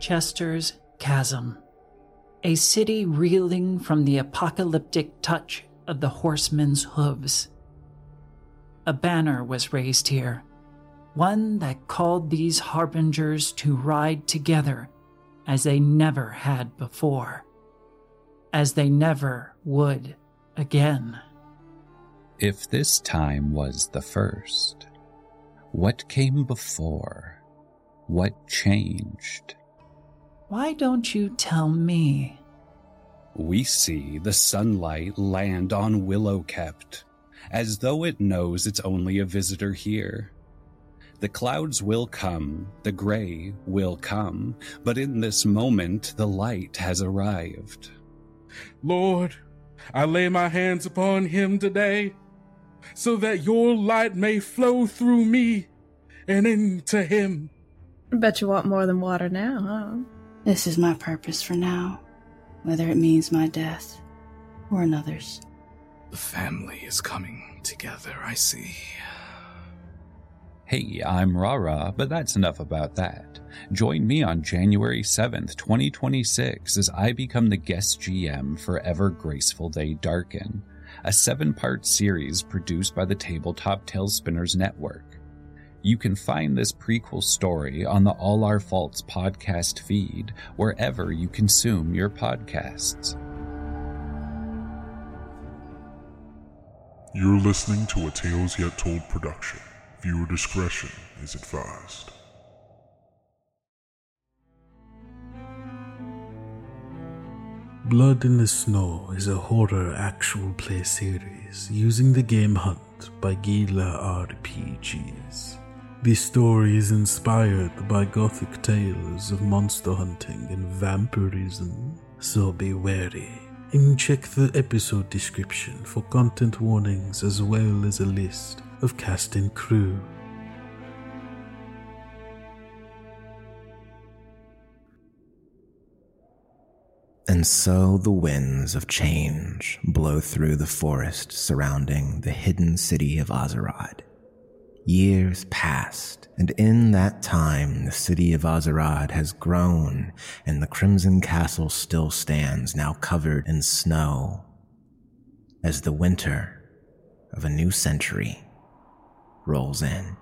Chester's Chasm, a city reeling from the apocalyptic touch of the horsemen's hooves. A banner was raised here, one that called these harbingers to ride together as they never had before, as they never would again. If this time was the first, what came before? What changed? Why don't you tell me? We see the sunlight land on Willowkept, as though it knows it's only a visitor here. The clouds will come, the gray will come, but in this moment the light has arrived. Lord, I lay my hands upon him today, so that your light may flow through me and into him. I bet you want more than water now, huh? This is my purpose for now, whether it means my death or another's. The family is coming together, I see. Hey, I'm Rara, but that's enough about that. Join me on January 7th, 2026 as I become the guest GM for Ever Graceful Day Darken, a 7-part series produced by the Tabletop Talespinners Network. You can find this prequel story on the All Our Faults podcast feed, wherever you consume your podcasts. You're listening to a Tales Yet Told production. Viewer discretion is advised. Blood in the Snow is a horror actual play series using the game Hunt by Gila RPGs. The story is inspired by gothic tales of monster hunting and vampirism, so be wary and check the episode description for content warnings as well as a list of cast and crew. And so the winds of change blow through the forest surrounding the hidden city of Azerad. Years passed, and in that time the city of Azerad has grown, and the Crimson Castle still stands, now covered in snow, as the winter of a new century rolls in.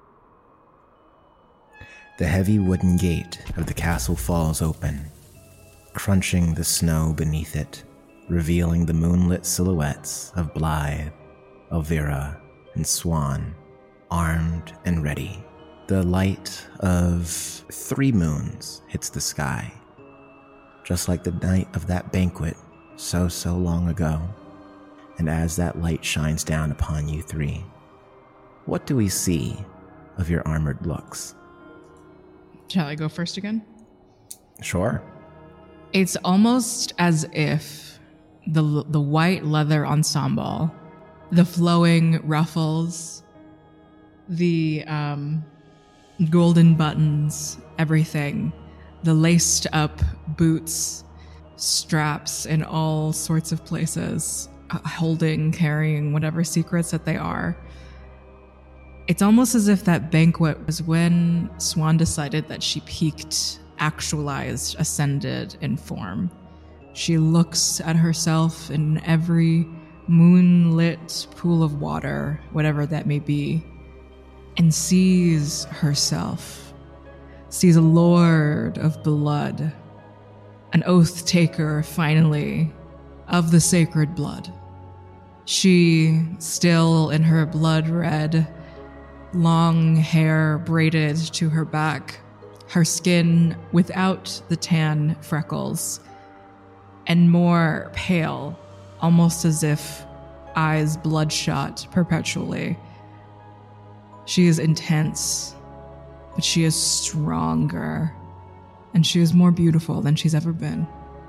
The heavy wooden gate of the castle falls open, crunching the snow beneath it, revealing the moonlit silhouettes of Blythe, Elvira, and Swan, armed and ready. The light of 3 moons hits the sky, just like the night of that banquet so long ago. And as that light shines down upon you 3, what do we see of your armored looks? Shall I go first again? Sure. It's almost as if the white leather ensemble, the flowing ruffles, the golden buttons, everything, the laced up boots, straps in all sorts of places, carrying whatever secrets that they are. It's almost as if that banquet was when Swan decided that she peaked, actualized, ascended in form. She looks at herself in every moonlit pool of water, whatever that may be, and sees herself, sees a lord of blood, an oath taker, finally, of the sacred blood. She, still in her blood red, long hair braided to her back, her skin without the tan freckles, and more pale, almost as if eyes bloodshot perpetually. She is intense, but she is stronger, and she is more beautiful than she's ever been.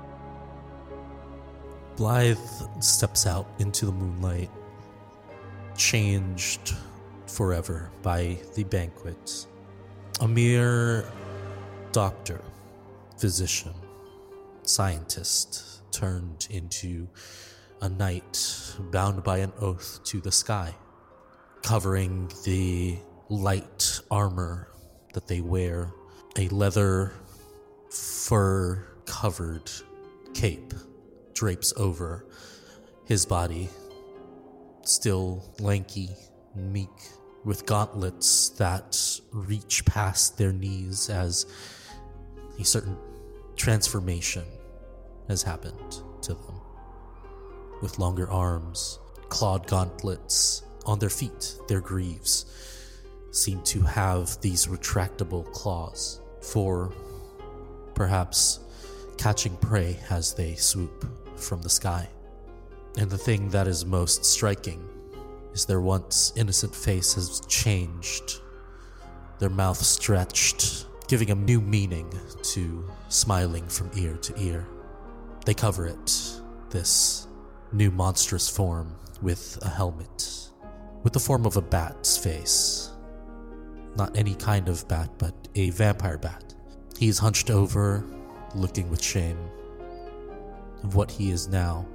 Blythe steps out into the moonlight, changed forever by the banquet. A mere doctor, physician, scientist turned into a knight bound by an oath to the sky, covering the light armor that they wear, a leather fur-covered cape drapes over his body, still lanky, meek, with gauntlets that reach past their knees as a certain transformation has happened to them. With longer arms, clawed gauntlets on their feet, their greaves seem to have these retractable claws for perhaps catching prey as they swoop from the sky. And the thing that is most striking is their once innocent face has changed, their mouth stretched, giving a new meaning to smiling from ear to ear. They cover it, this new monstrous form, with a helmet, with the form of a bat's face. Not any kind of bat, but a vampire bat. He's hunched over, looking with shame of what he is now.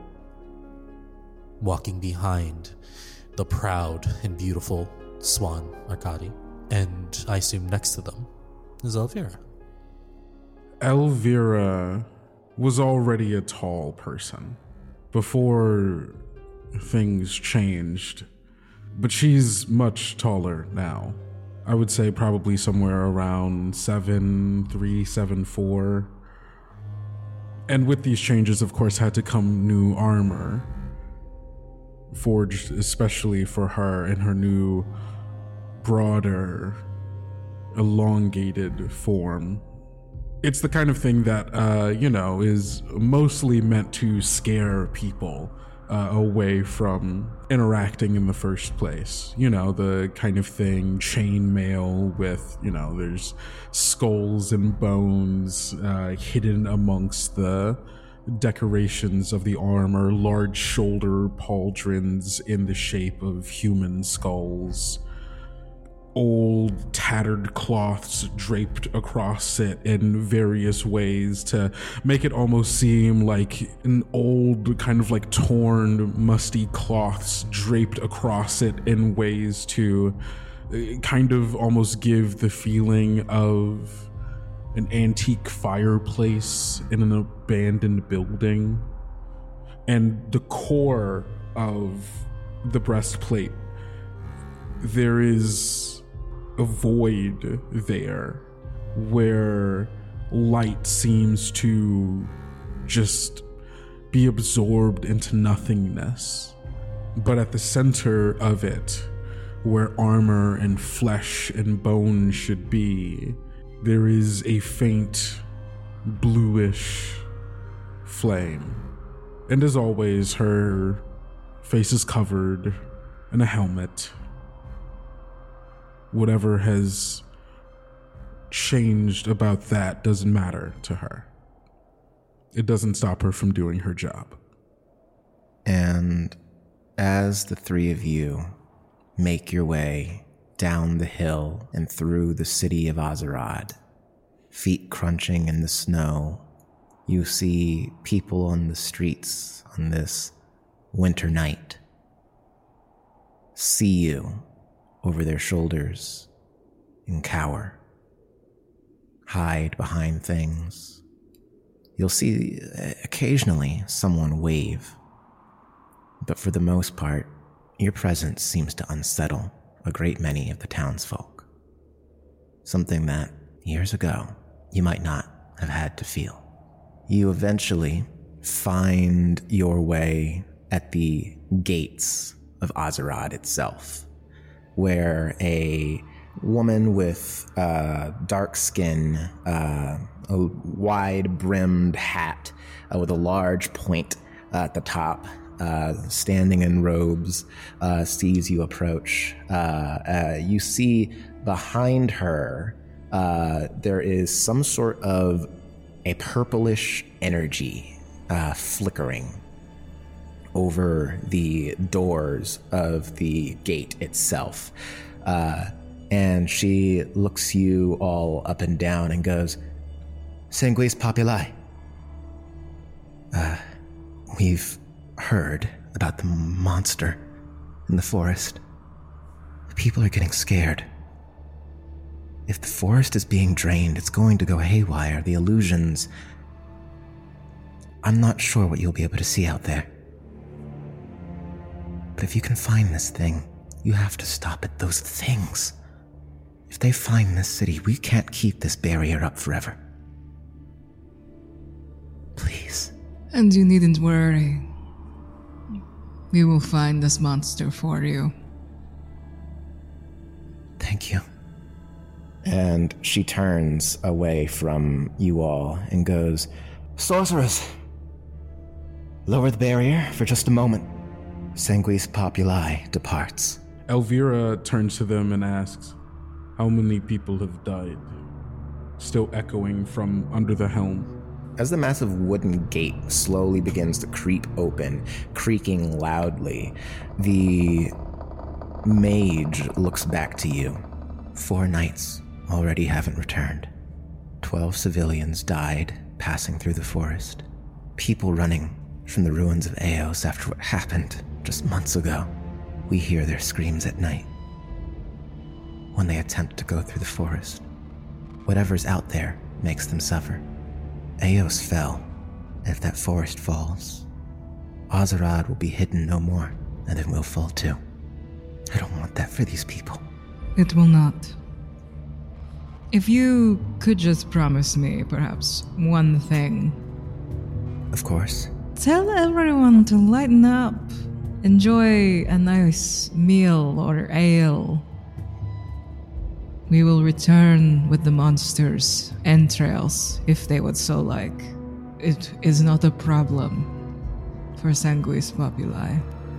Walking behind the proud and beautiful Swan Arkady. And I assume next to them is Elvira. Elvira was already a tall person before things changed, but she's much taller now. I would say probably somewhere around 7'3", 7'4". And with these changes, of course, had to come new armor, forged especially for her in her new, broader, elongated form. It's the kind of thing that, is mostly meant to scare people away from interacting in the first place. You know, the kind of thing, chainmail with, there's skulls and bones hidden amongst the decorations of the armor, large shoulder pauldrons in the shape of human skulls, old tattered cloths draped across it in various ways to make it almost seem like an old kind of like torn, musty cloths draped across it in ways to kind of almost give the feeling of an antique fireplace in an abandoned building. And the core of the breastplate, there is a void there where light seems to just be absorbed into nothingness. But at the center of it, where armor and flesh and bone should be, there is a faint bluish flame. And as always, her face is covered in a helmet. Whatever has changed about that doesn't matter to her. It doesn't stop her from doing her job. And as the three of you make your way down the hill and through the city of Azerad, feet crunching in the snow, you see people on the streets on this winter night see you over their shoulders and cower, hide behind things. You'll see occasionally someone wave, but for the most part, your presence seems to unsettle a great many of the townsfolk. Something that, years ago, you might not have had to feel. You eventually find your way at the gates of Azerad itself, where a woman with dark skin, a wide-brimmed hat with a large point at the top, standing in robes, sees you approach. You see behind her, there is some sort of a purplish energy flickering over the doors of the gate itself. And she looks you all up and down and goes, "Sanguis Populi. We've heard about the monster in the forest. The people are getting scared. If the forest is being drained, it's going to go haywire. The illusions... I'm not sure what you'll be able to see out there. But if you can find this thing, you have to stop it. Those things. If they find this city, we can't keep this barrier up forever. Please. And you needn't worry. We will find this monster for you. Thank you. And she turns away from you all and goes, Sorceress! Lower the barrier for just a moment. Sanguis Populi departs. Elvira turns to them and asks, how many people have died? Still echoing from under the helm. As the massive wooden gate slowly begins to creep open, creaking loudly, the mage looks back to you. 4 knights already haven't returned. 12 civilians died passing through the forest. People running from the ruins of Eos after what happened just months ago. We hear their screams at night when they attempt to go through the forest. Whatever's out there makes them suffer. Eos fell. If that forest falls, Azerad will be hidden no more, and it will fall too. I don't want that for these people. It will not. If you could just promise me, perhaps, one thing. Of course. Tell everyone to lighten up. Enjoy a nice meal or ale. We will return with the monster's entrails, if they would so like. It is not a problem for Sanguis Populi.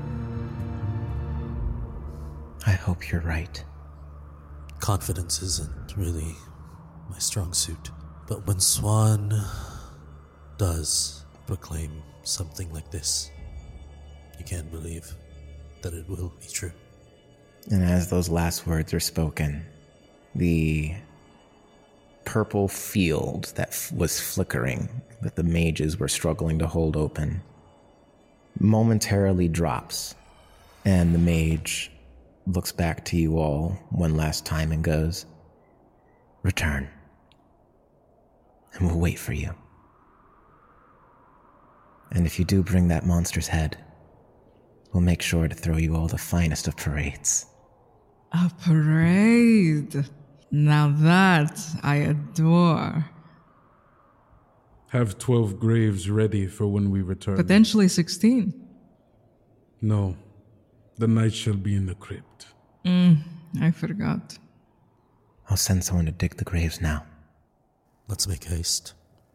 I hope you're right. Confidence isn't really my strong suit. But when Swan does proclaim something like this, you can't believe that it will be true. And as those last words are spoken, the purple field that was flickering, that the mages were struggling to hold open, momentarily drops, and the mage looks back to you all one last time and goes, return, and we'll wait for you. And if you do bring that monster's head, we'll make sure to throw you all the finest of parades. A parade! Now that I adore. Have 12 graves ready for when we return. Potentially 16. No. The knight shall be in the crypt. I forgot. I'll send someone to dig the graves now. Let's make haste.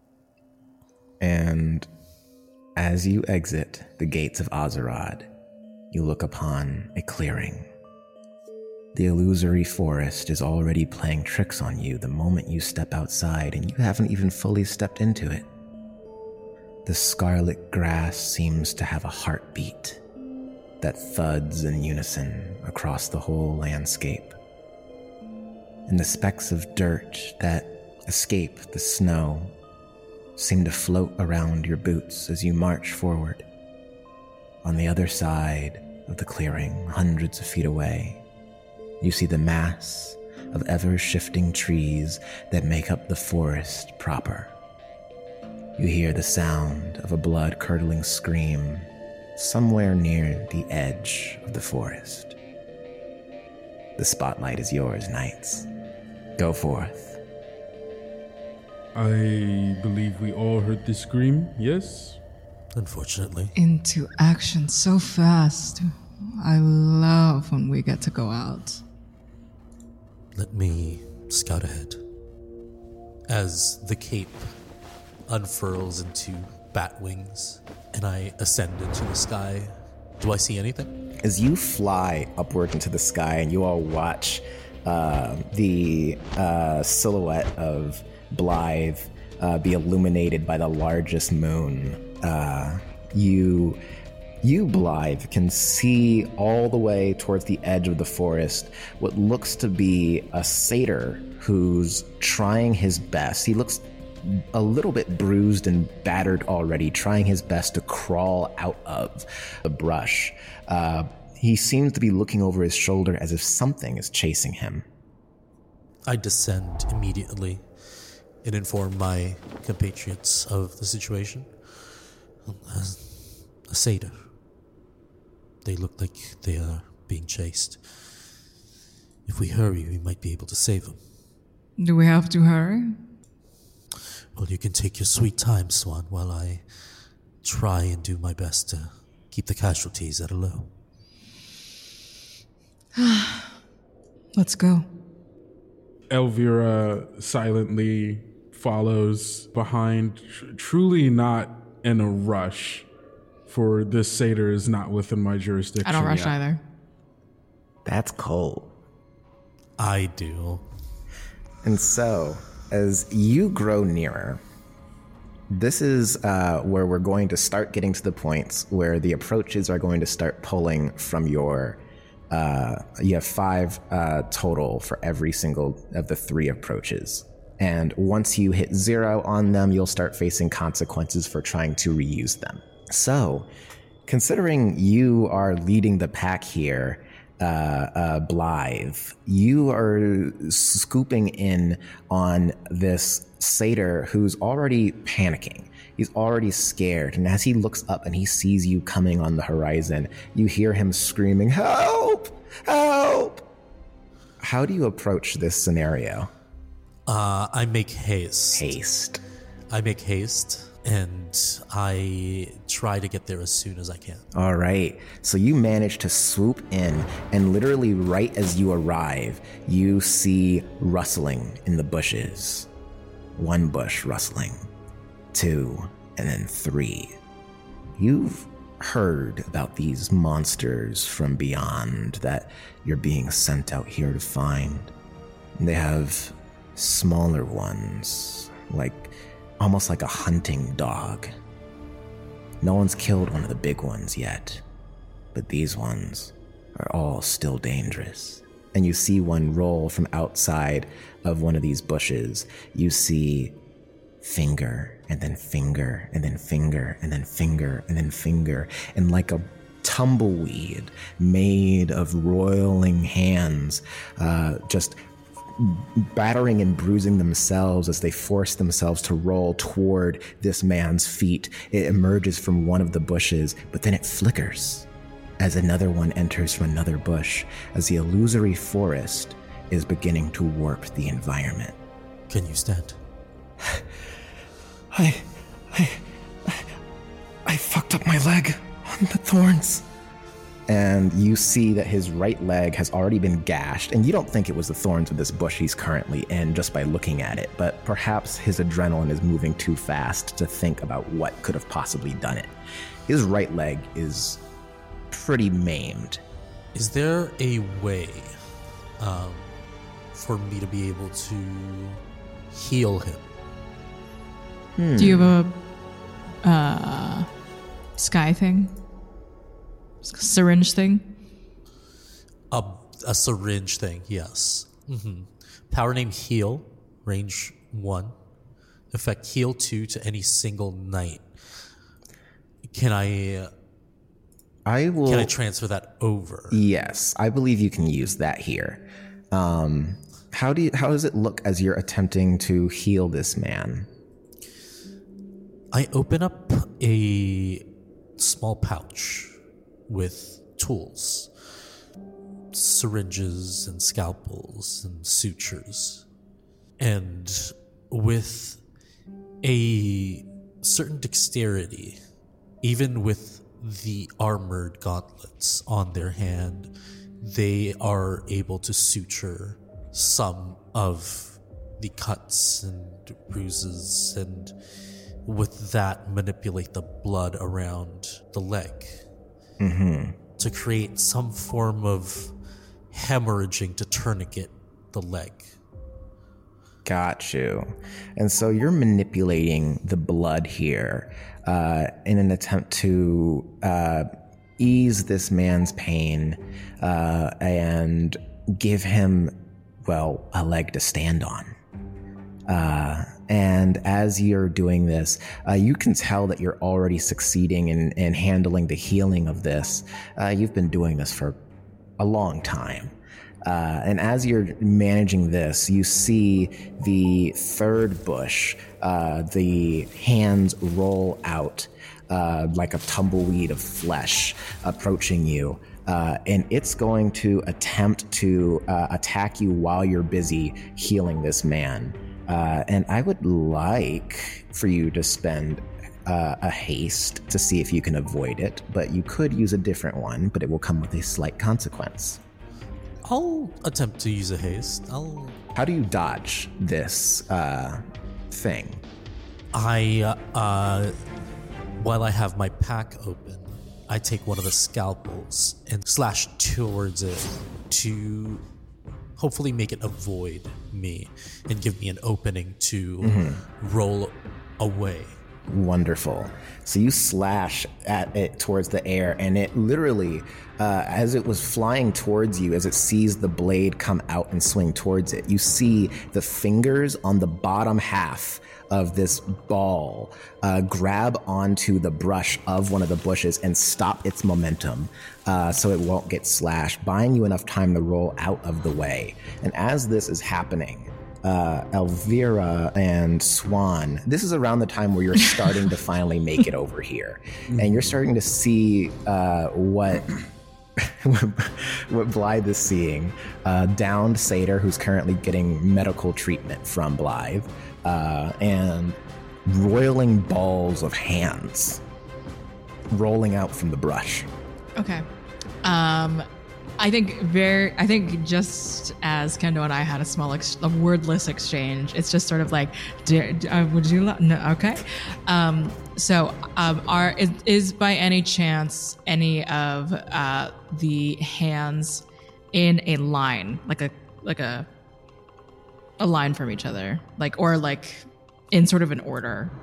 And as you exit the gates of Azerad, you look upon a clearing. The illusory forest is already playing tricks on you the moment you step outside, and you haven't even fully stepped into it. The scarlet grass seems to have a heartbeat that thuds in unison across the whole landscape. And the specks of dirt that escape the snow seem to float around your boots as you march forward. On the other side of the clearing, hundreds of feet away, you see the mass of ever-shifting trees that make up the forest proper. You hear the sound of a blood-curdling scream somewhere near the edge of the forest. The spotlight is yours, knights. Go forth. I believe we all heard the scream, yes? Unfortunately. Into action so fast. I love when we get to go out. Let me scout ahead. As the cape unfurls into bat wings and I ascend into the sky, do I see anything? As you fly upward into the sky and you all watch the silhouette of Blythe be illuminated by the largest moon, you, Blythe, can see all the way towards the edge of the forest what looks to be a satyr who's trying his best. He looks a little bit bruised and battered already, trying his best to crawl out of the brush. He seems to be looking over his shoulder as if something is chasing him. I descend immediately and inform my compatriots of the situation. A satyr. They look like they are being chased. If we hurry, we might be able to save them. Do we have to hurry? Well, you can take your sweet time, Swan, while I try and do my best to keep the casualties at a low. Let's go. Elvira silently follows behind, truly not in a rush, for this satyr is not within my jurisdiction. I don't rush yet. either. That's cold. I do. And so, as you grow nearer, this is where we're going to start getting to the points where the approaches are going to start pulling from your... you have 5 total for every single of the 3 approaches. And once you hit 0 on them, you'll start facing consequences for trying to reuse them. So, considering you are leading the pack here, Blythe, you are scooping in on this satyr who's already panicking. He's already scared, and as he looks up and he sees you coming on the horizon, you hear him screaming, "Help! Help!" How do you approach this scenario? I make haste. I make haste, and I try to get there as soon as I can. All right. So you manage to swoop in, and literally right as you arrive, you see rustling in the bushes. 1 bush rustling, 2, and then 3. You've heard about these monsters from beyond that you're being sent out here to find. They have smaller ones, almost like a hunting dog. No one's killed one of the big ones yet, but these ones are all still dangerous. And you see one roll from outside of one of these bushes. You see finger, and then finger, and then finger, and then finger, and then finger, and like a tumbleweed made of roiling hands, just battering and bruising themselves as they force themselves to roll toward this man's feet. It emerges from one of the bushes, but then it flickers as another one enters from another bush, as the illusory forest is beginning to warp the environment. Can you stand? I fucked up my leg on the thorns. And you see that his right leg has already been gashed, and you don't think it was the thorns of this bush he's currently in just by looking at it, but perhaps his adrenaline is moving too fast to think about what could have possibly done it. His right leg is pretty maimed. Is there a way for me to be able to heal him? Do you have a sky thing? Syringe thing? A syringe thing, yes. Mm-hmm. Power name heal, range 1. Effect heal 2 to any single knight. Can I transfer that over? Yes, I believe you can use that here. How does it look as you're attempting to heal this man? I open up a small pouch with tools, syringes and scalpels and sutures, and with a certain dexterity, even with the armored gauntlets on their hand, they are able to suture some of the cuts and bruises, and with that manipulate the blood around the leg. Mm-hmm. To create some form of hemorrhaging to tourniquet the leg. Got you. And so you're manipulating the blood here in an attempt to ease this man's pain and give him, a leg to stand on. And as you're doing this, you can tell that you're already succeeding in handling the healing of this. You've been doing this for a long time. And as you're managing this, you see the third bush, the hands roll out like a tumbleweed of flesh approaching you. And it's going to attempt to attack you while you're busy healing this man. And I would like for you to spend a haste to see if you can avoid it, but you could use a different one, but it will come with a slight consequence. I'll attempt to use a haste. How do you dodge this thing? While I have my pack open, I take one of the scalpels and slash towards it to hopefully make it avoid me and give me an opening to roll away. Wonderful. So you slash at it towards the air, and it literally, as it was flying towards you, as it sees the blade come out and swing towards it, you see the fingers on the bottom half of this ball grab onto the brush of one of the bushes and stop its momentum so it won't get slashed, buying you enough time to roll out of the way. And as this is happening, Elvira and Swan, this is around the time where you're starting to finally make it over here. And you're starting to see what Blythe is seeing. Downed satyr who's currently getting medical treatment from Blythe, and roiling balls of hands rolling out from the brush. Okay. I think just as Kendo and I had a small, a wordless exchange, it's just sort of like, would you like, no, okay. Is by any chance any of the hands in a line, like a line from each other, or in sort of an order?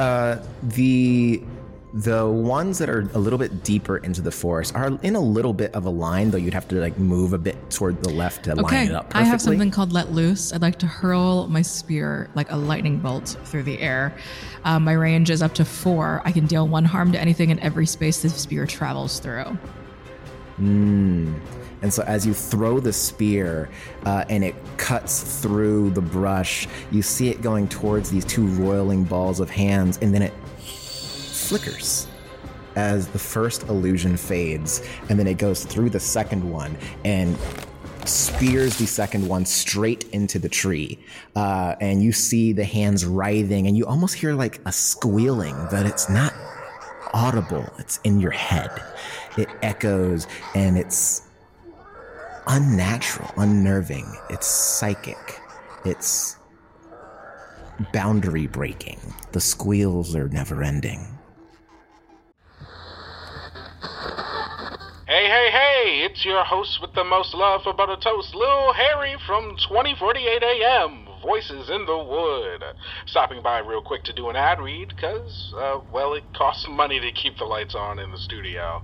The ones that are a little bit deeper into the forest are in a little bit of a line, though you'd have to move a bit toward the left to line it up perfectly. I have something called Let Loose. I'd like to hurl my spear like a lightning bolt through the air. My range is up to 4. I can deal 1 harm to anything in every space the spear travels through. And so as you throw the spear and it cuts through the brush, you see it going towards these 2 roiling balls of hands, and then it flickers as the first illusion fades, and then it goes through the second one and spears the second one straight into the tree. And you see the hands writhing, and you almost hear like a squealing, but it's not audible. It's in your head. It echoes, and it's unnatural, unnerving. It's psychic. It's boundary breaking. The squeals are never ending. Hey, it's your host with the most love for butter toast, Lil Harry from 2048 AM, Voices in the Wood. Stopping by real quick to do an ad read, because, it costs money to keep the lights on in the studio.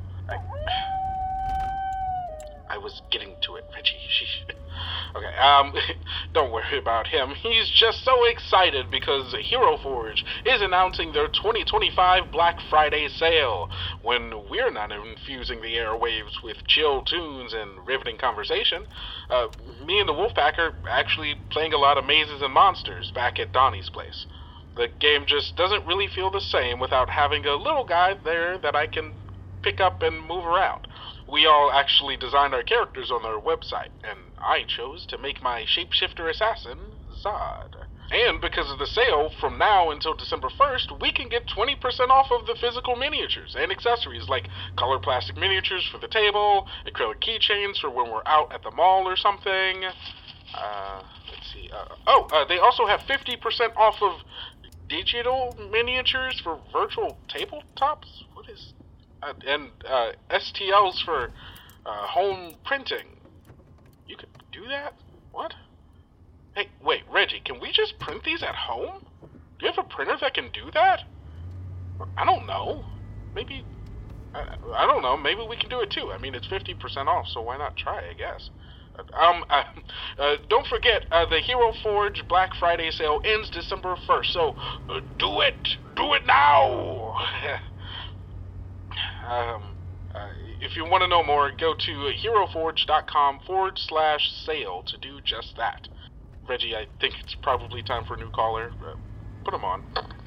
I was getting to it, Reggie. Okay, don't worry about him. He's just so excited because Hero Forge is announcing their 2025 Black Friday sale. When we're not infusing the airwaves with chill tunes and riveting conversation, me and the Wolfpack are actually playing a lot of Mazes and Monsters back at Donnie's place. The game just doesn't really feel the same without having a little guy there that I can pick up and move around. We all actually designed our characters on their website, and I chose to make my shapeshifter assassin, Zod. And because of the sale, from now until December 1st, we can get 20% off of the physical miniatures and accessories like color plastic miniatures for the table, acrylic keychains for when we're out at the mall or something. Let's see. They also have 50% off of digital miniatures for virtual tabletops? What is... and STLs for home printing. You could do that? What? Hey, wait, Reggie, can we just print these at home? Do you have a printer that can do that? I don't know. Maybe... I don't know. Maybe we can do it too. I mean, it's 50% off, so why not try, I guess. Don't forget, the Hero Forge Black Friday sale ends December 1st, so do it! Do it now! if you want to know more, go to heroforge.com/sale to do just that. Reggie, I think it's probably time for a new caller. Put him on.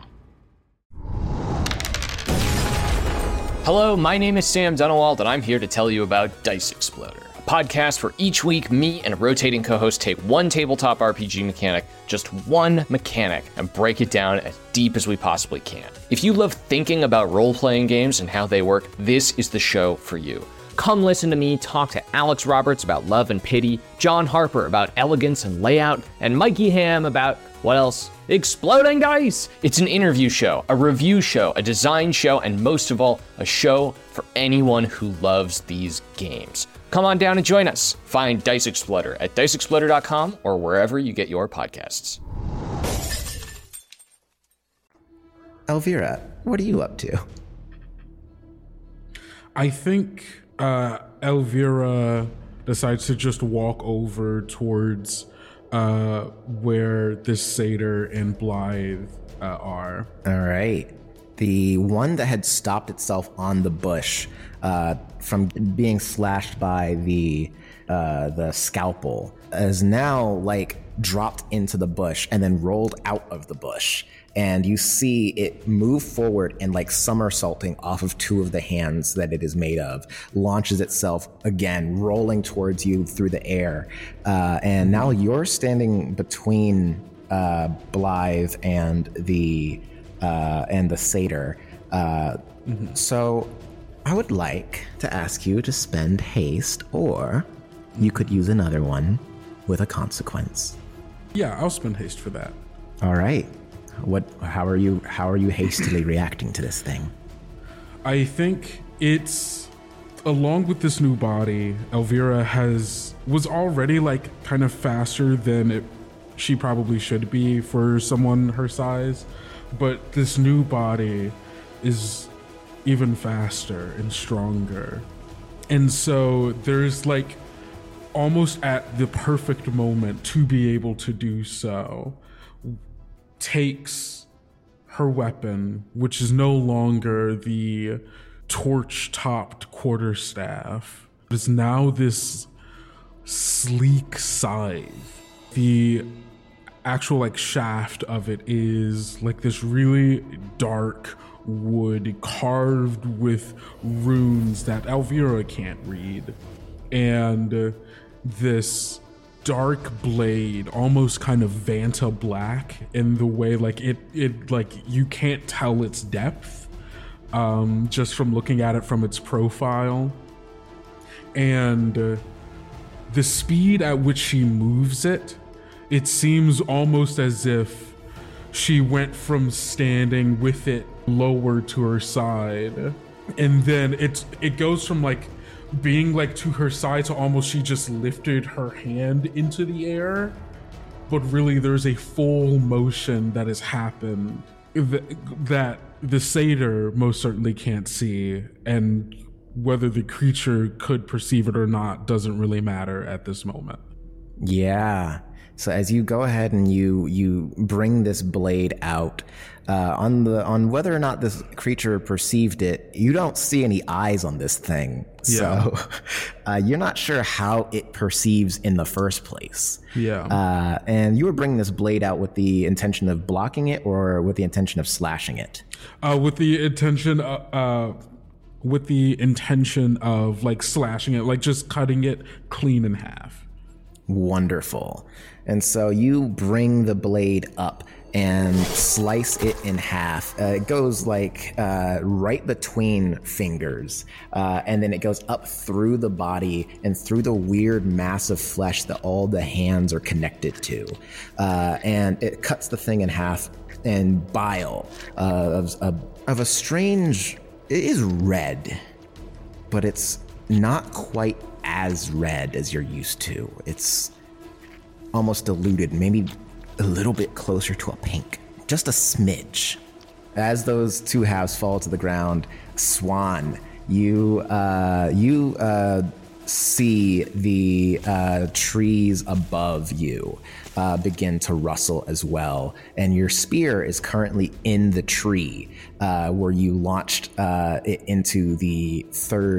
Hello, my name is Sam Dunawald, and I'm here to tell you about Dice Exploder, a podcast where each week me and a rotating co-host take one tabletop RPG mechanic, just one mechanic, and break it down as deep as we possibly can. If you love thinking about role-playing games and how they work, this is the show for you. Come listen to me talk to Alex Roberts about Love and Pity, John Harper about elegance and layout, and Mikey Ham about, what else? Exploding Dice! It's an interview show, a review show, a design show, and most of all, a show for anyone who loves these games. Come on down and join us. Find Dice Exploder at diceexploder.com or wherever you get your podcasts. Elvira, what are you up to? I think Elvira decides to just walk over towards where this satyr and Blythe are. All right. The one that had stopped itself on the bush from being slashed by the scalpel is now like dropped into the bush and then rolled out of the bush. And you see it move forward and like somersaulting off of two of the hands that it is made of, launches itself again, rolling towards you through the air. And now you're standing between Blythe and the satyr. So I would like to ask you to spend haste, or you could use another one with a consequence. Yeah, I'll spend haste for that. All right. How are you hastily reacting to this thing? I think it's, along with this new body, Elvira was already like kind of faster than she probably should be for someone her size, but this new body is even faster and stronger. And so there's like almost at the perfect moment to be able to do so, takes her weapon, which is no longer the torch-topped quarterstaff. It is now this sleek scythe. The actual like shaft of it is like this really dark wood carved with runes that Elvira can't read. And this dark blade, almost kind of Vanta black in the way like it like you can't tell its depth just from looking at it from its profile. And the speed at which she moves it seems almost as if she went from standing with it lower to her side, and then it goes from like being like to her side to almost she just lifted her hand into the air, but really there's a full motion that has happened that the satyr most certainly can't see, and whether the creature could perceive it or not doesn't really matter at this moment. Yeah. So as you go ahead and you bring this blade out, on whether or not this creature perceived it, you don't see any eyes on this thing. Yeah. So you're not sure how it perceives in the first place. Yeah. And you were bringing this blade out with the intention of blocking it, or with the intention of slashing it? With the intention of like slashing it, like just cutting it clean in half. Wonderful. And so you bring the blade up and slice it in half. It goes like right between fingers, and then it goes up through the body and through the weird mass of flesh that all the hands are connected to. And it cuts the thing in half, and bile of a strange... It is red, but it's not quite as red as you're used to. It's almost diluted, maybe a little bit closer to a pink, just a smidge. As those two halves fall to the ground, Swan, you see the trees above you begin to rustle as well, and your spear is currently in the tree where you launched it into the third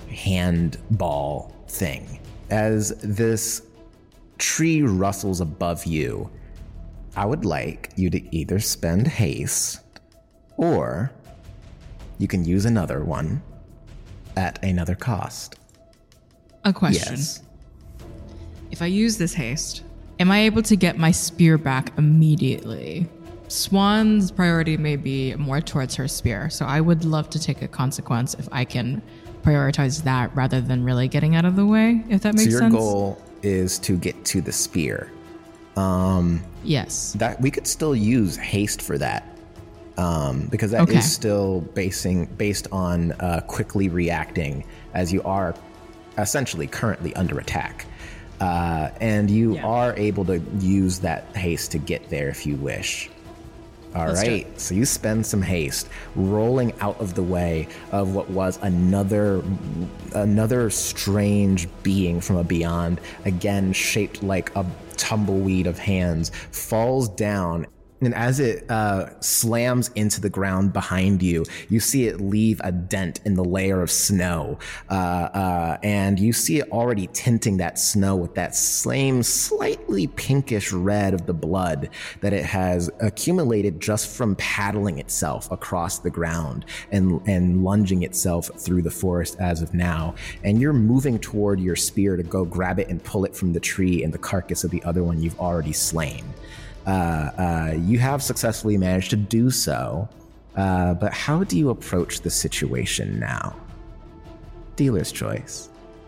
handball thing. As this tree rustles above you, I would like you to either spend haste, or you can use another one at another cost. A question. Yes. If I use this haste, am I able to get my spear back immediately? Swan's priority may be more towards her spear, so I would love to take a consequence if I can prioritize that rather than really getting out of the way, if that makes sense. So your goal is to get to the spear. Yes. That we could still use haste for that. Because that is still based on quickly reacting, as you are essentially currently under attack. And you are able to use that haste to get there if you wish. All right, so you spend some haste rolling out of the way of what was another strange being from a beyond, again shaped like a tumbleweed of hands, falls down. And as it slams into the ground behind you, you see it leave a dent in the layer of snow. And you see it already tinting that snow with that same slightly pinkish red of the blood that it has accumulated just from paddling itself across the ground and lunging itself through the forest as of now. And you're moving toward your spear to go grab it and pull it from the tree and the carcass of the other one you've already slain. You have successfully managed to do so, but how do you approach the situation now? Dealer's choice.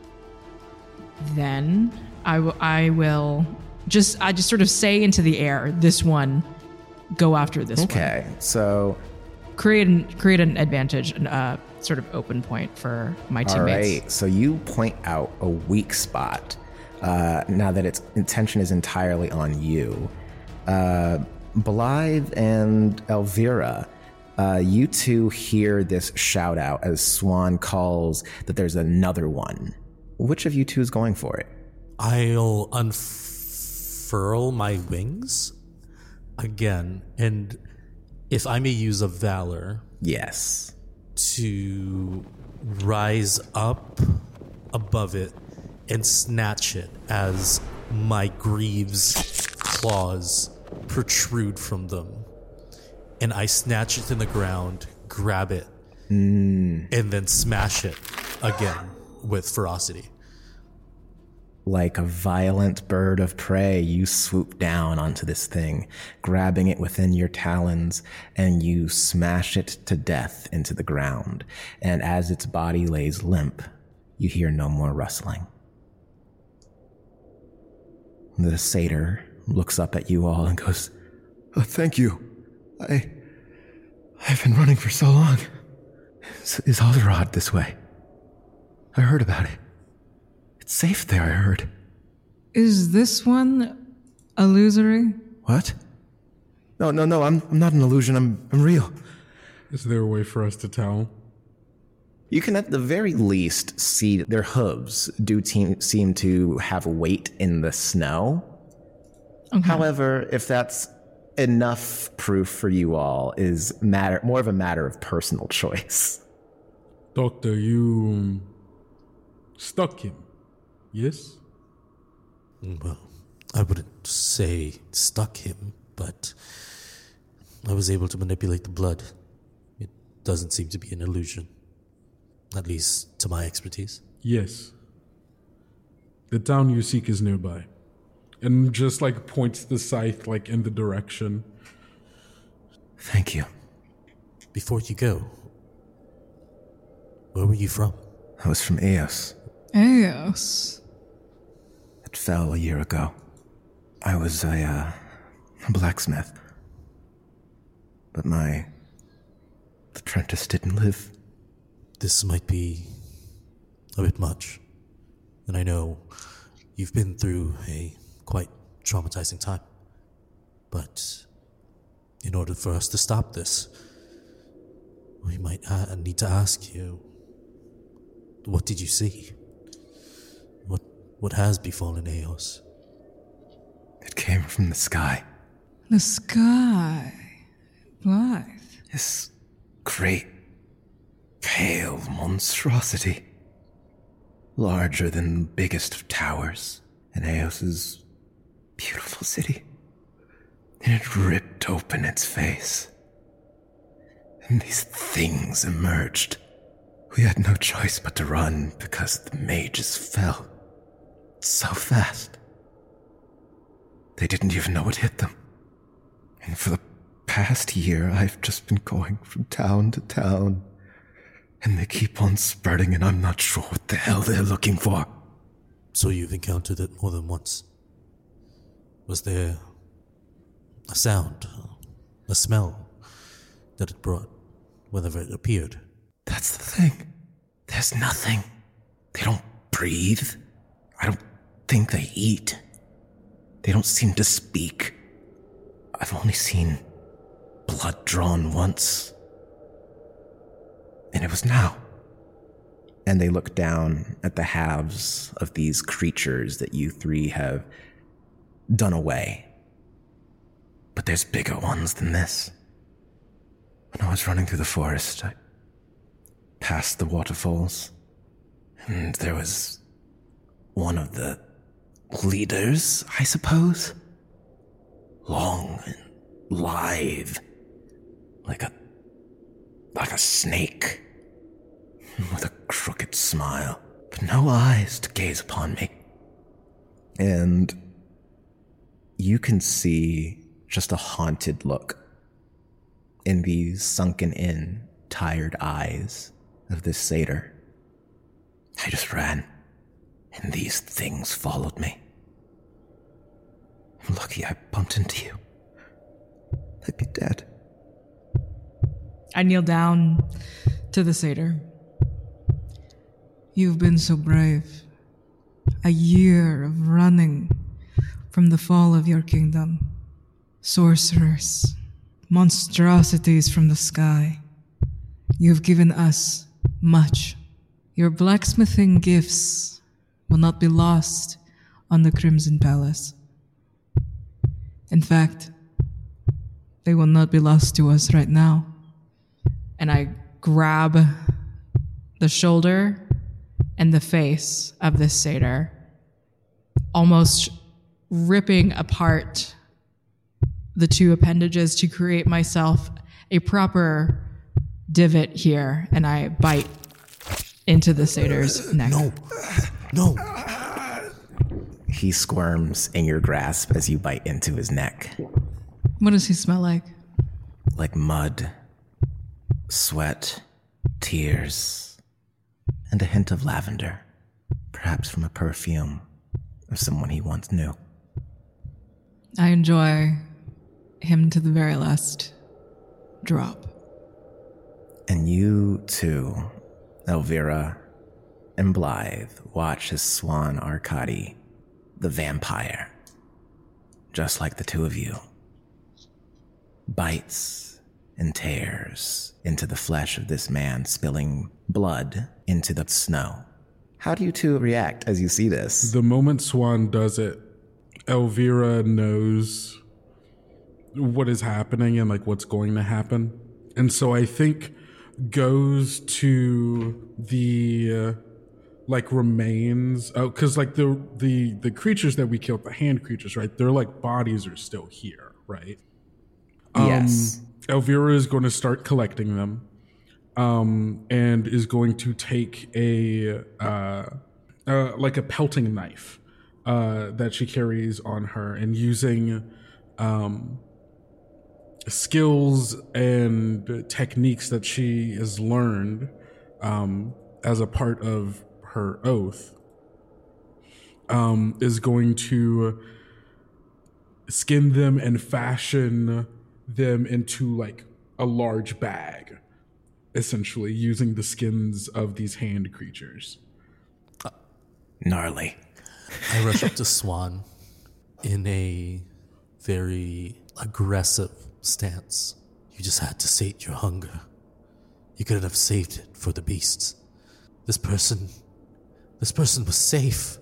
Then I will just sort of say into the air, this one, go after this one. Okay, so create an advantage, sort of open point for my teammates. All right, so you point out a weak spot now that its intention is entirely on you. Blythe and Elvira, you two hear this shout out as Swan calls that there's another one. Which of you two is going for it? I'll unfurl my wings again, and if I may use a valor. Yes. To rise up above it and snatch it as my greaves claws protrude from them, and I snatch it in the ground, grab it, and then smash it again with ferocity. Like a violent bird of prey, you swoop down onto this thing, grabbing it within your talons, and you smash it to death into the ground. And as its body lays limp, you hear no more rustling. The satyr looks up at you all and goes, "Oh, thank you. I've been running for so long. Is Alderod this way? I heard about it. It's safe there, I heard." Is this one illusory? What? No, I'm not an illusion, I'm real. Is there a way for us to tell? You can at the very least see their hooves do seem to have weight in the snow. Okay. However, if that's enough proof for you all is more of a matter of personal choice. Doctor, you stuck him, yes? Well, I wouldn't say stuck him, but I was able to manipulate the blood. It doesn't seem to be an illusion, at least to my expertise. Yes. The town you seek is nearby. And just points the scythe in the direction. Thank you. Before you go, where were you from? I was from Eos. Eos? It fell a year ago. I was a blacksmith. But my apprentice didn't live. This might be a bit much. And I know you've been through a quite traumatizing time. But in order for us to stop this, we might need to ask you, what did you see? What has befallen Eos? It came from the sky. The sky? Blythe? This great, pale monstrosity. larger than the biggest of towers in Eos's beautiful city. And it ripped open its face. And these things emerged. We had no choice but to run because the mages fell so fast. They didn't even know what hit them. And for the past year, I've just been going from town to town. And they keep on spreading, and I'm not sure what the hell they're looking for. So you've encountered it more than once. Was there a sound, a smell that it brought whenever it appeared? That's the thing. There's nothing. They don't breathe. I don't think they eat. They don't seem to speak. I've only seen blood drawn once. And it was now. And they look down at the halves of these creatures that you three have done away. But there's bigger ones than this. When I was running through the forest, I passed the waterfalls, and there was one of the leaders, I suppose. Long and lithe, like a snake, with a crooked smile, but no eyes to gaze upon me. And you can see just a haunted look in these sunken-in, tired eyes of this satyr. I just ran, and these things followed me. I'm lucky I bumped into you. I'd be dead. I kneel down to the satyr. You've been so brave. A year of running from the fall of your kingdom. Sorcerers, monstrosities from the sky. You've given us much. Your blacksmithing gifts will not be lost on the Crimson Palace. In fact, they will not be lost to us right now. And I grab the shoulder and the face of this satyr, almost ripping apart the two appendages to create myself a proper divot here, and I bite into the satyr's neck. No. He squirms in your grasp as you bite into his neck. What does he smell like? Like mud, sweat, tears, and a hint of lavender, perhaps from a perfume of someone he once knew. I enjoy him to the very last drop. And you too, Elvira and Blythe, watch as Swan Arcadi, the vampire, just like the two of you, bites and tears into the flesh of this man, spilling blood into the snow. How do you two react as you see this? The moment Swan does it, Elvira knows what is happening and like what's going to happen. And so I think goes to the remains, because like the creatures that we killed, the hand creatures, right? Their like bodies are still here, right? Yes. Elvira is going to start collecting them, and is going to take a pelting knife that she carries on her, and using skills and techniques that she has learned as a part of her oath, is going to skin them and fashion them into like a large bag, essentially using the skins of these hand creatures. Gnarly. I rush up to Swan in a very aggressive stance. You just had to sate your hunger. You couldn't have saved it for the beasts. This person was safe.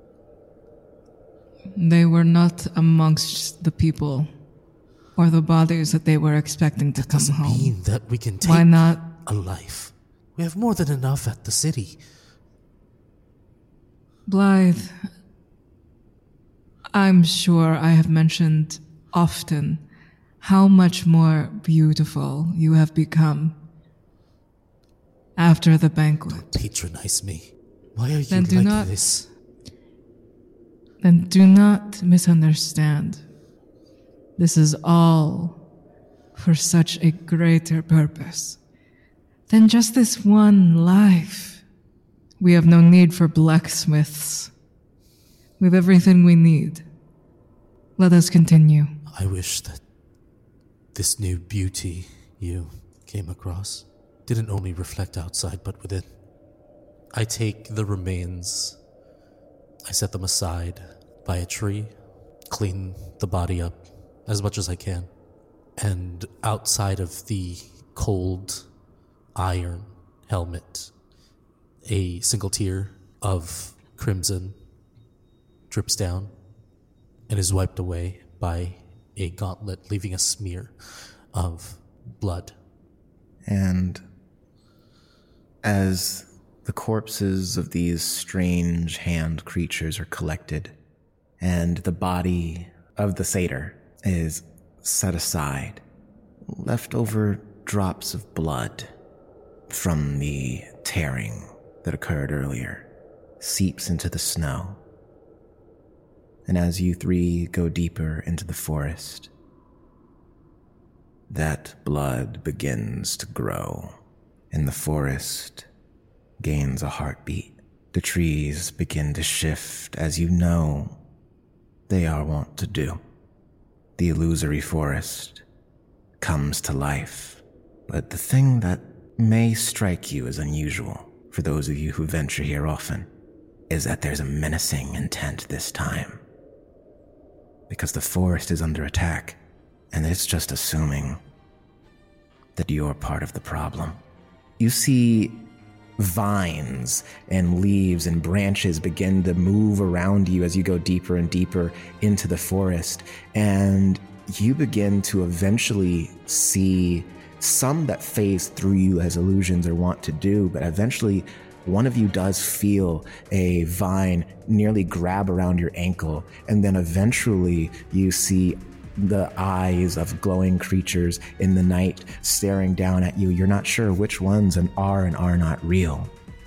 They were not amongst the people or the bodies that they were expecting to come home. Doesn't mean that we can take. Why not? A life. We have more than enough at the city. Blythe, I'm sure I have mentioned often how much more beautiful you have become after the banquet. Don't patronize me. Why are you Then like this? Then do not misunderstand. This is all for such a greater purpose than just this one life. We have no need for blacksmiths. We have everything we need. Let us continue. I wish that this new beauty you came across didn't only reflect outside but within. I take the remains, I set them aside by a tree, clean the body up as much as I can, and outside of the cold iron helmet, a single tear of crimson drips down and is wiped away by a gauntlet, leaving a smear of blood. And as the corpses of these strange hand creatures are collected, and the body of the satyr is set aside, leftover drops of blood from the tearing that occurred earlier seeps into the snow. And as you three go deeper into the forest, that blood begins to grow, and the forest gains a heartbeat. The trees begin to shift, as you know they are wont to do. The illusory forest comes to life. But the thing that may strike you as unusual, for those of you who venture here often, is that there's a menacing intent this time. Because the forest is under attack, and it's just assuming that you're part of the problem. You see vines and leaves and branches begin to move around you as you go deeper and deeper into the forest, and you begin to eventually see some that phase through you as illusions are wont to do, but eventually one of you does feel a vine nearly grab around your ankle, and then eventually you see the eyes of glowing creatures in the night staring down at you. You're not sure which ones are and are not real.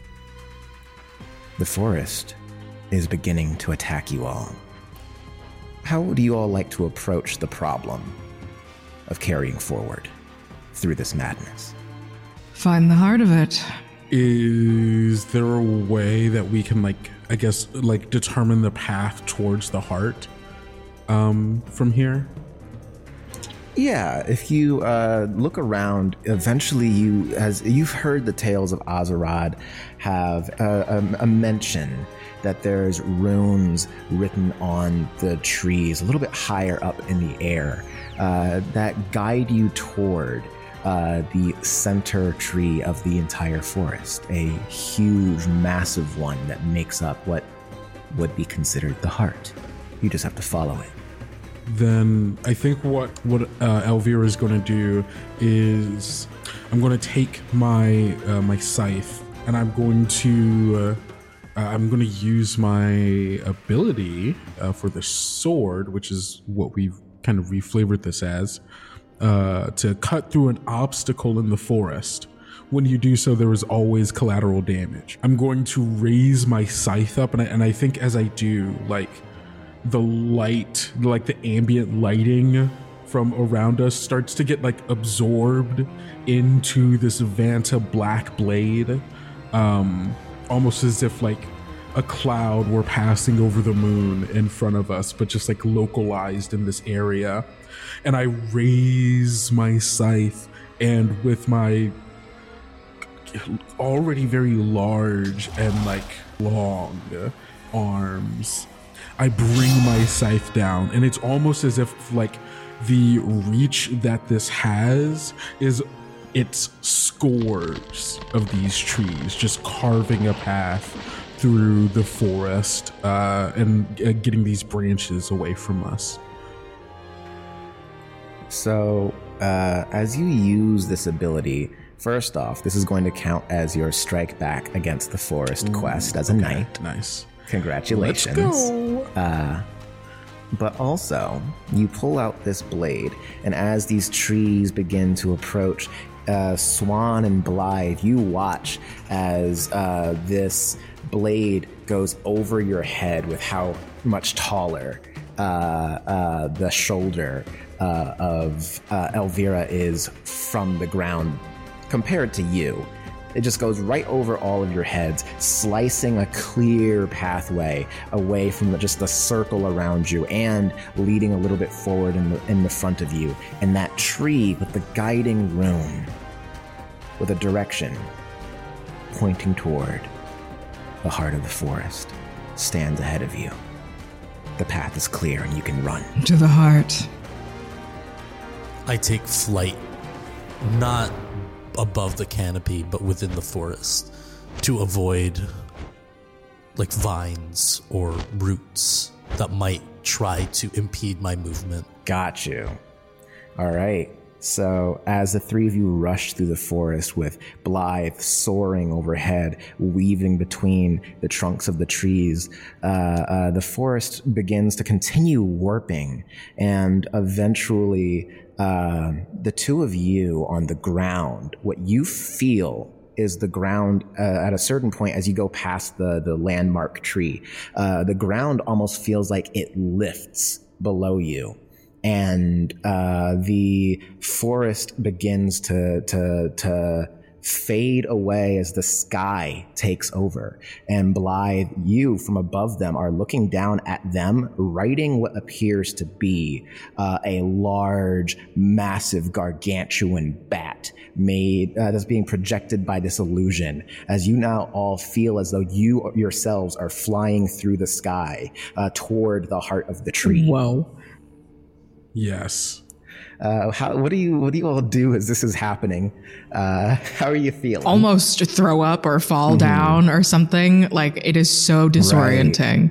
The forest is beginning to attack you all. How would you all like to approach the problem of carrying forward through this madness? Find the heart of it. Is there a way that we can, determine the path towards the heart from here? Yeah, if you look around, eventually you've heard the tales of Azerad have a mention that there's runes written on the trees a little bit higher up in the air that guide you toward the center tree of the entire forest, a huge, massive one that makes up what would be considered the heart. You just have to follow it. Then I think what Elvira is going to do is I'm going to take my my scythe, and I'm going to use my ability for the sword, which is what we've kind of reflavored this as, to cut through an obstacle in the forest. When you do so, there is always collateral damage. I'm going to raise my scythe up, and I think as I do, the light, the ambient lighting from around us starts to get absorbed into this Vanta black blade, almost as if a cloud were passing over the moon in front of us, but just localized in this area. And I raise my scythe, and with my already very large and long arms, I bring my scythe down, and it's almost as if the reach that this has is it's scores of these trees just carving a path through the forest and getting these branches away from us. So as you use this ability, first off, this is going to count as your strike back against the forest quest as a knight. Nice. Congratulations. Let's go. But also, you pull out this blade, and as these trees begin to approach, Swan and Blythe, you watch as this blade goes over your head with how much taller the shoulder of Elvira is from the ground compared to you. It just goes right over all of your heads, slicing a clear pathway away from just the circle around you and leading a little bit forward in the front of you. And that tree with the guiding rune with a direction pointing toward the heart of the forest stands ahead of you. The path is clear and you can run. To the heart. I take flight, not above the canopy, but within the forest, to avoid like vines or roots that might try to impede my movement. Got you. All right. So as the three of you rush through the forest with Blythe soaring overhead, weaving between the trunks of the trees, the forest begins to continue warping, and eventually the two of you on the ground, what you feel is the ground at a certain point as you go past the landmark tree, the ground almost feels like it lifts below you. And the forest begins to fade away as the sky takes over. And Blythe, you from above them are looking down at them, riding what appears to be a large, massive, gargantuan bat made that's being projected by this illusion, as you now all feel as though you yourselves are flying through the sky toward the heart of the tree. Whoa. Yes. What do you all do as this is happening? How are you feeling? Almost to throw up or fall down or something. Like, it is so disorienting.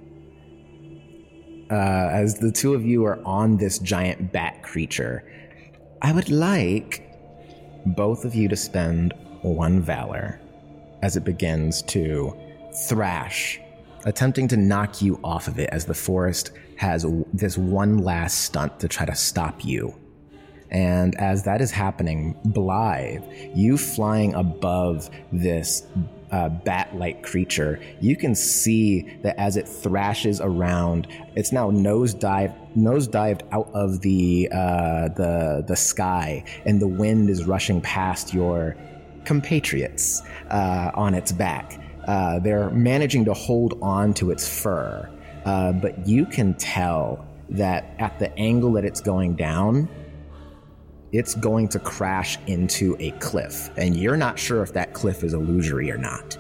Right. As the two of you are on this giant bat creature, I would like both of you to spend one valor as it begins to thrash, attempting to knock you off of it as the forest has this one last stunt to try to stop you. And as that is happening, Blythe, you flying above this bat-like creature, you can see that as it thrashes around, it's now nosedived out of the sky, and the wind is rushing past your compatriots on its back. They're managing to hold on to its fur, but you can tell that at the angle that it's going down, it's going to crash into a cliff, and you're not sure if that cliff is illusory or not.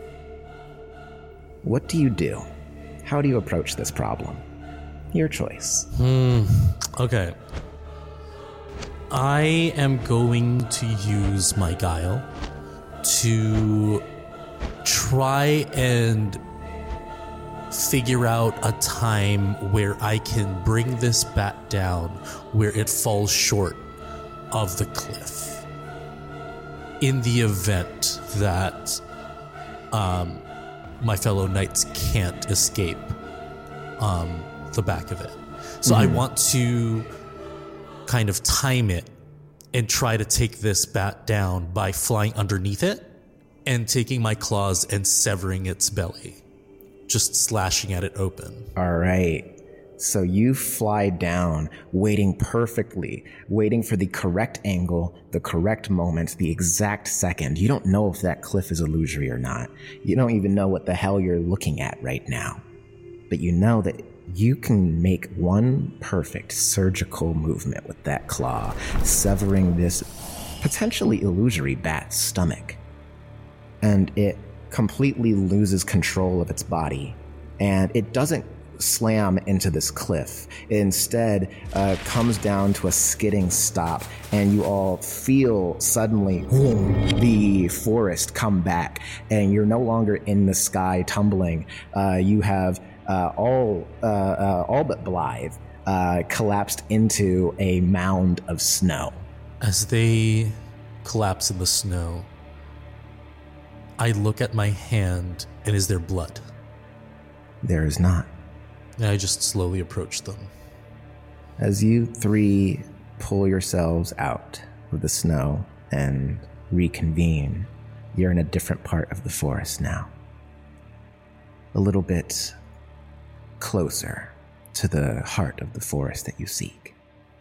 What do you do? How do you approach this problem? Your choice. Okay. I am going to use my guile to try and figure out a time where I can bring this bat down where it falls short of the cliff, in the event that my fellow knights can't escape the back of it. So I want to kind of time it and try to take this bat down by flying underneath it and taking my claws and severing its belly, just slashing at it open. All right. So you fly down, waiting perfectly, waiting for the correct angle, the correct moment, the exact second. You don't know if that cliff is illusory or not. You don't even know what the hell you're looking at right now. But you know that you can make one perfect surgical movement with that claw, severing this potentially illusory bat's stomach. And it completely loses control of its body. And it doesn't slam into this cliff. It instead comes down to a skidding stop, and you all feel suddenly the forest come back, and you're no longer in the sky tumbling. You have all but Blythe collapsed into a mound of snow. As they collapse in the snow, I look at my hand, and is there blood? There is not. And I just slowly approach them. As you three pull yourselves out of the snow and reconvene, you're in a different part of the forest now. A little bit closer to the heart of the forest that you seek.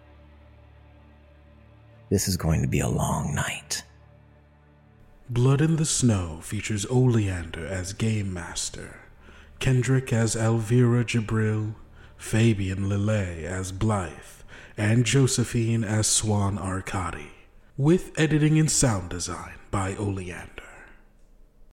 This is going to be a long night. Blood in the Snow features Oleander as Game Master, Kendrick as Elvira Jabril, Fabian Lillet as Blythe, and Josephine as Swan Arcadi, with editing and sound design by Oleander.